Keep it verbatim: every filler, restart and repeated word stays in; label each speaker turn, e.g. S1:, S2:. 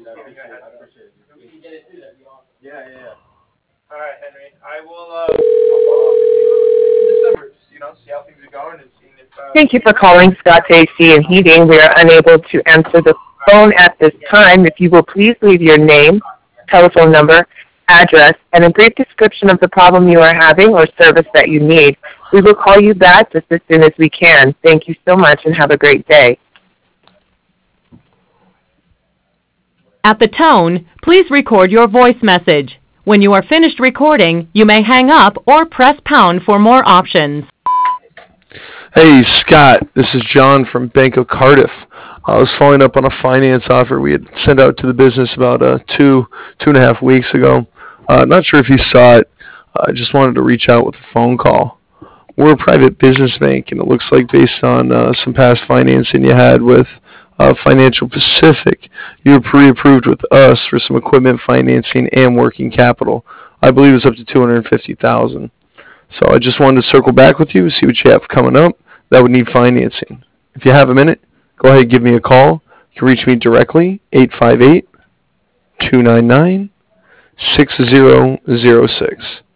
S1: Yeah, yeah, yeah. All right, Henry. I will. Uh, follow up with you in December. Just you know, see how things are going and seeing if uh,
S2: Thank you for calling Scott's A C and Heating. We are unable to answer the phone at this time. If you will please leave your name, telephone number, address, and a brief description of the problem you are having or service that you need, we will call you back just as soon as we can. Thank you so much and have a great day.
S3: At the tone, please record your voice message. When you are finished recording, you may hang up or press pound for more options.
S4: Hey, Scott, this is John from Bank of Cardiff. I was following up on a finance offer we had sent out to the business about uh, two, two and a half weeks ago. Uh, not sure if you saw it. I just wanted to reach out with a phone call. We're a private business bank, and it looks like based on uh, some past financing you had with uh, Financial Pacific, you were pre-approved with us for some equipment financing and working capital. I believe it's up to two hundred fifty thousand dollars. So I just wanted to circle back with you, see what you have coming up that would need financing. If you have a minute, go ahead and give me a call. You can reach me directly, eight five eight, two nine nine, six zero zero six.